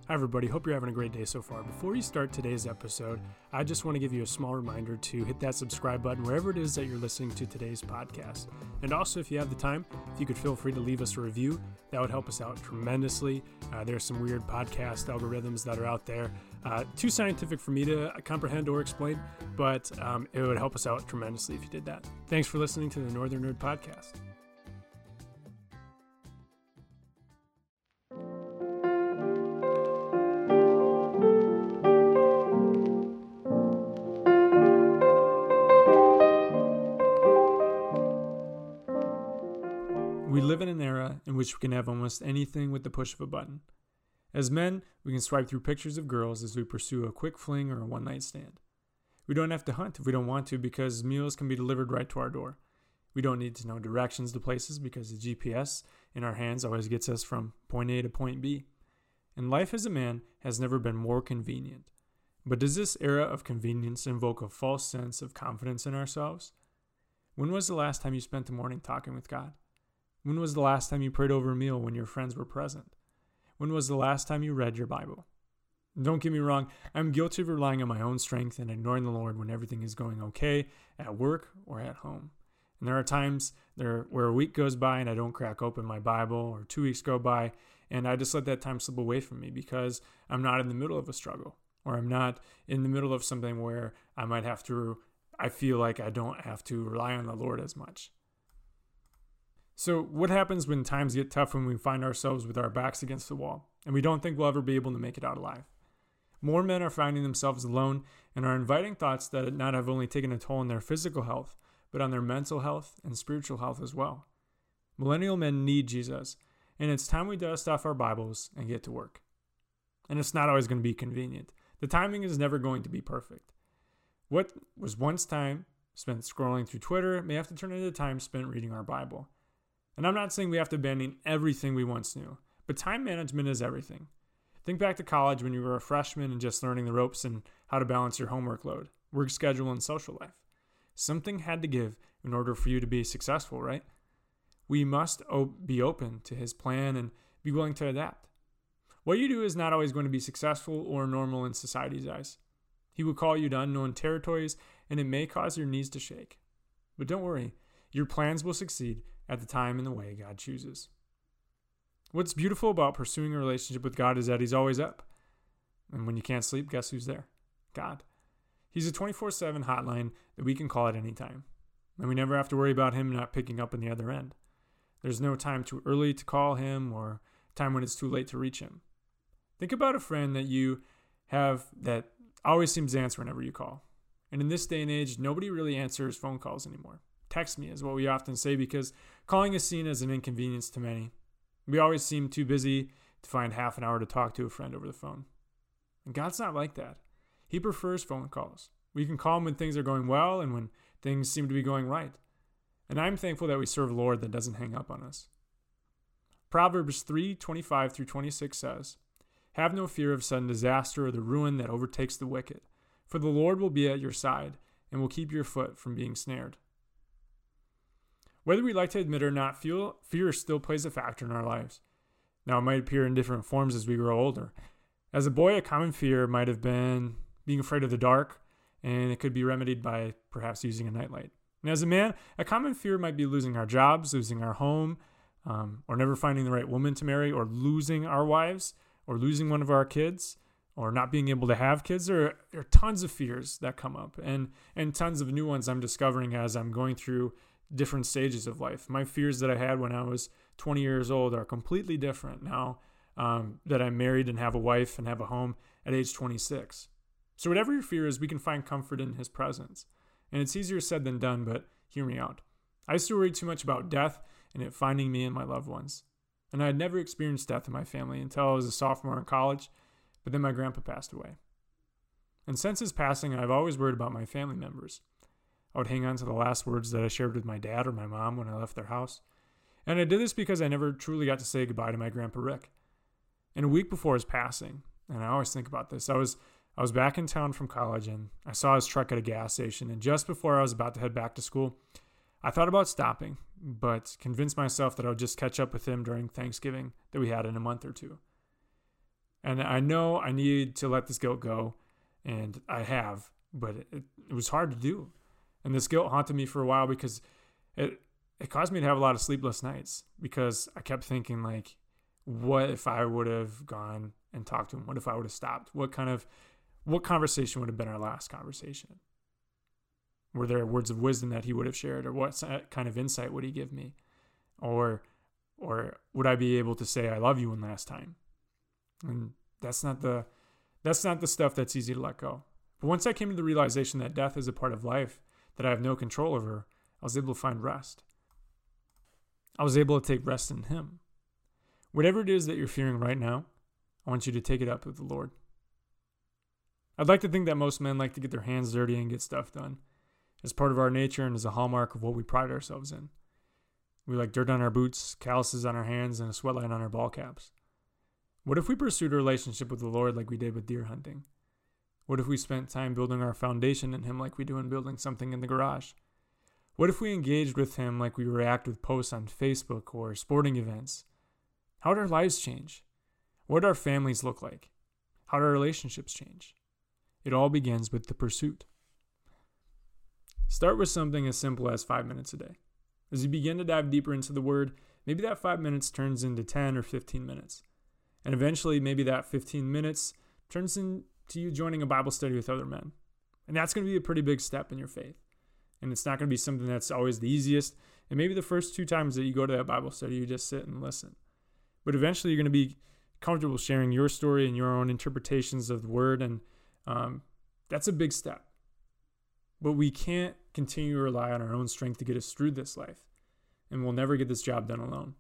Hi everybody, hope you're having a great day so far. Before we start today's episode, I just want to give you a small reminder to hit that subscribe button wherever it is that you're listening to today's podcast. And also, if you have the time, if you could feel free to leave us a review, that would help us out tremendously. There's some weird podcast algorithms that are out there, too scientific for me to comprehend or explain, but it would help us out tremendously if you did that. Thanks for listening to the Northern Nerd Podcast. We live in an era in which we can have almost anything with the push of a button. As men, we can swipe through pictures of girls as we pursue a quick fling or a one-night stand. We don't have to hunt if we don't want to because meals can be delivered right to our door. We don't need to know directions to places because the GPS in our hands always gets us from point A to point B. And life as a man has never been more convenient. But does this era of convenience invoke a false sense of confidence in ourselves? When was the last time you spent the morning talking with God? When was the last time you prayed over a meal when your friends were present? When was the last time you read your Bible? Don't get me wrong, I'm guilty of relying on my own strength and ignoring the Lord when everything is going okay at work or at home. And there are times where a week goes by and I don't crack open my Bible, or 2 weeks go by and I just let that time slip away from me because I'm not in the middle of a struggle, or I'm not in the middle of something where I feel like I don't have to rely on the Lord as much. So what happens when times get tough, when we find ourselves with our backs against the wall and we don't think we'll ever be able to make it out alive? More men are finding themselves alone and are inviting thoughts that not have only taken a toll on their physical health, but on their mental health and spiritual health as well. Millennial men need Jesus, and it's time we dust off our Bibles and get to work. And it's not always going to be convenient. The timing is never going to be perfect. What was once time spent scrolling through Twitter may have to turn into time spent reading our Bible. And I'm not saying we have to abandon everything we once knew, but time management is everything. Think back to college when you were a freshman and just learning the ropes and how to balance your homework load, work schedule, and social life. Something had to give in order for you to be successful, right? We must be open to his plan and be willing to adapt. What you do is not always going to be successful or normal in society's eyes. He will call you to unknown territories, and it may cause your knees to shake. But don't worry, your plans will succeed at the time and the way God chooses. What's beautiful about pursuing a relationship with God is that he's always up. And when you can't sleep, guess who's there? God. He's a 24/7 hotline that we can call at any time. And we never have to worry about him not picking up on the other end. There's no time too early to call him or time when it's too late to reach him. Think about a friend that you have that always seems to answer whenever you call. And in this day and age, nobody really answers phone calls anymore. Text me is what we often say because calling is seen as an inconvenience to many. We always seem too busy to find half an hour to talk to a friend over the phone. And God's not like that. He prefers phone calls. We can call him when things are going well and when things seem to be going right. And I'm thankful that we serve a Lord that doesn't hang up on us. Proverbs 3:25-26 says, "Have no fear of sudden disaster or the ruin that overtakes the wicked, for the Lord will be at your side and will keep your foot from being snared." Whether we like to admit it or not, fear still plays a factor in our lives. Now, it might appear in different forms as we grow older. As a boy, a common fear might have been being afraid of the dark, and it could be remedied by perhaps using a nightlight. And as a man, a common fear might be losing our jobs, losing our home, or never finding the right woman to marry, or losing our wives, or losing one of our kids, or not being able to have kids. There are tons of fears that come up, and tons of new ones I'm discovering as I'm going through different stages of life. My fears that I had when I was 20 years old are completely different now that I'm married and have a wife and have a home at age 26. So whatever your fear is, we can find comfort in his presence. And it's easier said than done, but hear me out. I used to worry too much about death and it finding me and my loved ones. And I had never experienced death in my family until I was a sophomore in college, but then my grandpa passed away. And since his passing, I've always worried about my family members. I would hang on to the last words that I shared with my dad or my mom when I left their house. And I did this because I never truly got to say goodbye to my Grandpa Rick. And a week before his passing, and I always think about this, I was back in town from college and I saw his truck at a gas station. And just before I was about to head back to school, I thought about stopping, but convinced myself that I would just catch up with him during Thanksgiving that we had in a month or two. And I know I need to let this guilt go, and I have, but it was hard to do. And this guilt haunted me for a while because it caused me to have a lot of sleepless nights, because I kept thinking, like, what if I would have gone and talked to him? What if I would have stopped? What conversation would have been our last conversation? Were there words of wisdom that he would have shared, or what kind of insight would he give me? Or would I be able to say I love you one last time? And that's not the stuff that's easy to let go. But once I came to the realization that death is a part of life that I have no control over, I was able to find rest. I was able to take rest in him. Whatever it is that you're fearing right now, I want you to take it up with the Lord. I'd like to think that most men like to get their hands dirty and get stuff done. It's part of our nature and is a hallmark of what we pride ourselves in. We like dirt on our boots, calluses on our hands, and a sweat line on our ball caps. What if we pursued a relationship with the Lord like we did with deer hunting? What if we spent time building our foundation in him like we do in building something in the garage? What if we engaged with him like we react with posts on Facebook or sporting events? How would our lives change? What would our families look like? How would our relationships change? It all begins with the pursuit. Start with something as simple as 5 minutes a day. As you begin to dive deeper into the Word, maybe that 5 minutes turns into 10 or 15 minutes. And eventually, maybe that 15 minutes turns into you joining a Bible study with other men. And that's going to be a pretty big step in your faith. And it's not going to be something that's always the easiest. And maybe the first 2 times that you go to that Bible study, you just sit and listen. But eventually, you're going to be comfortable sharing your story and your own interpretations of the Word. And that's a big step. But we can't continue to rely on our own strength to get us through this life. And we'll never get this job done alone.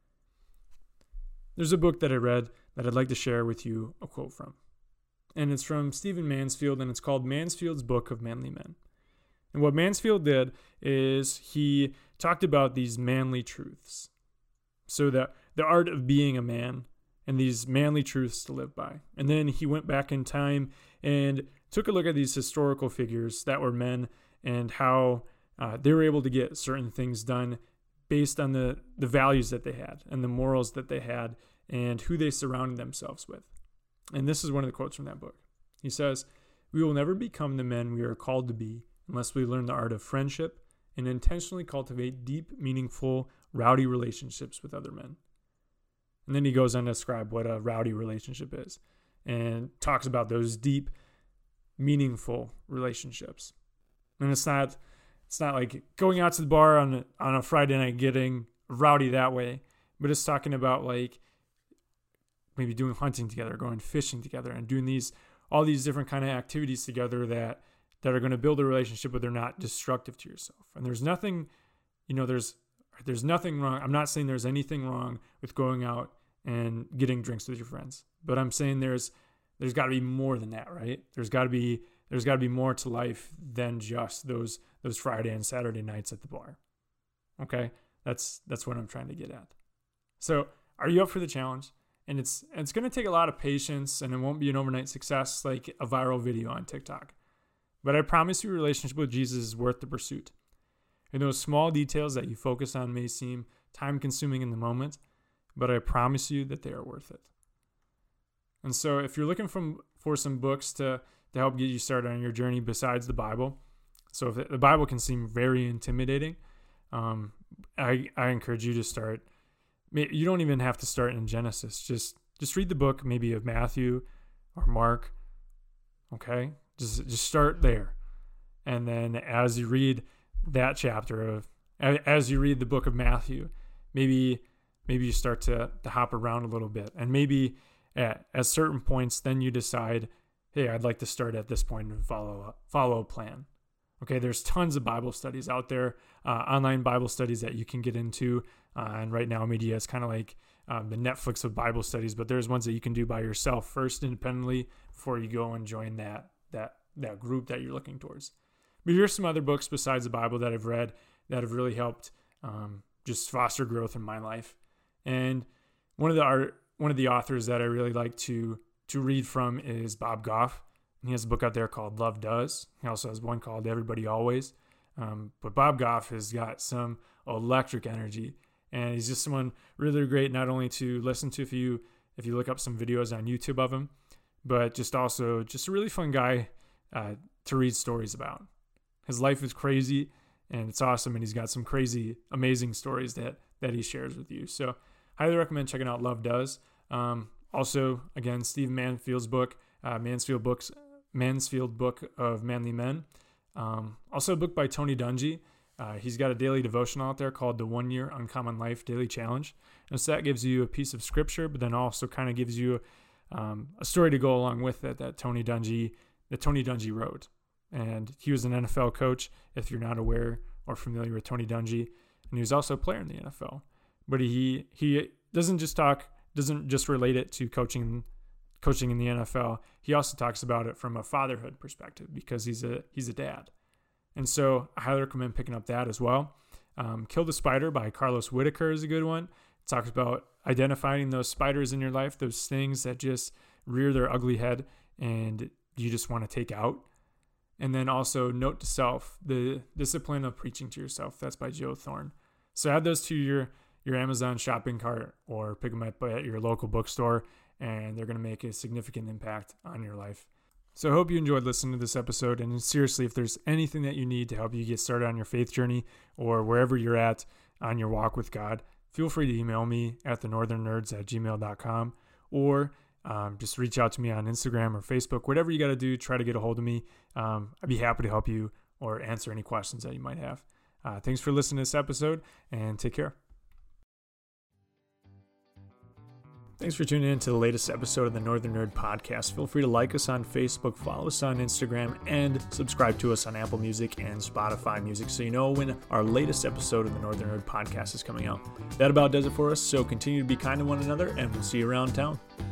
There's a book that I read that I'd like to share with you a quote from. And it's from Stephen Mansfield, and it's called Mansfield's Book of Manly Men. And what Mansfield did is he talked about these manly truths. So that the art of being a man and these manly truths to live by. And then he went back in time and took a look at these historical figures that were men and how they were able to get certain things done based on the values that they had and the morals that they had and who they surrounded themselves with. And this is one of the quotes from that book. He says, "We will never become the men we are called to be unless we learn the art of friendship and intentionally cultivate deep, meaningful, rowdy relationships with other men." And then he goes on to describe what a rowdy relationship is and talks about those deep, meaningful relationships. And it's not like going out to the bar on a Friday night getting rowdy that way, but it's talking about like maybe doing hunting together, going fishing together, and doing all these different kind of activities together that are going to build a relationship, but they're not destructive to yourself. And there's nothing, there's nothing wrong. I'm not saying there's anything wrong with going out and getting drinks with your friends, but I'm saying there's got to be more than that, right? There's got to be more to life than just those Friday and Saturday nights at the bar. Okay, that's what I'm trying to get at. So, are you up for the challenge? And it's going to take a lot of patience, and it won't be an overnight success like a viral video on TikTok. But I promise you, a relationship with Jesus is worth the pursuit. And those small details that you focus on may seem time-consuming in the moment, but I promise you that they are worth it. And so if you're looking for some books to help get you started on your journey besides the Bible, so if the Bible can seem very intimidating, I encourage you to start. You don't even have to start in Genesis. Just read the book maybe of Matthew or Mark, okay? Just start there. And then as you read that chapter as you read the book of Matthew, maybe you start to hop around a little bit. And maybe at certain points, then you decide, hey, I'd like to start at this point and follow a plan. Okay, there's tons of Bible studies out there, online Bible studies that you can get into. And right now, media is kind of like the Netflix of Bible studies, but there's ones that you can do by yourself first independently before you go and join that group that you're looking towards. But here's some other books besides the Bible that I've read that have really helped just foster growth in my life. And one of the authors that I really like to read from is Bob Goff. He has a book out there called Love Does. He also has one called Everybody Always. But Bob Goff has got some electric energy, and he's just someone really great not only to listen to if you look up some videos on YouTube of him. But just a really fun guy to read stories about. His life is crazy, and it's awesome, and he's got some crazy, amazing stories that he shares with you. So highly recommend checking out Love Does. Also, again, Steve Mansfield's book, Mansfield Book of Manly Men. Also a book by Tony Dungy. He's got a daily devotional out there called the 1 Year Uncommon Life Daily Challenge. And so that gives you a piece of scripture, but then also kind of gives you a story to go along with it that Tony Dungy wrote. And he was an NFL coach, if you're not aware or familiar with Tony Dungy. And he was also a player in the NFL. But he doesn't just relate it to coaching in the NFL. He also talks about it from a fatherhood perspective because he's a dad. And so I highly recommend picking up that as well. Kill the Spider by Carlos Whitaker is a good one. It talks about identifying those spiders in your life, those things that just rear their ugly head and you just want to take out. And then also Note to Self, the discipline of preaching to yourself. That's by Joe Thorne. So add those to your Amazon shopping cart or pick them up at your local bookstore, and they're going to make a significant impact on your life. So I hope you enjoyed listening to this episode. And seriously, if there's anything that you need to help you get started on your faith journey or wherever you're at on your walk with God, feel free to email me at thenorthernnerds@gmail.com or just reach out to me on Instagram or Facebook. Whatever you got to do, try to get a hold of me. I'd be happy to help you or answer any questions that you might have. Thanks for listening to this episode, and take care. Thanks for tuning in to the latest episode of the Northern Nerd Podcast. Feel free to like us on Facebook, follow us on Instagram, and subscribe to us on Apple Music and Spotify Music so you know when our latest episode of the Northern Nerd Podcast is coming out. That about does it for us, so continue to be kind to one another, and we'll see you around town.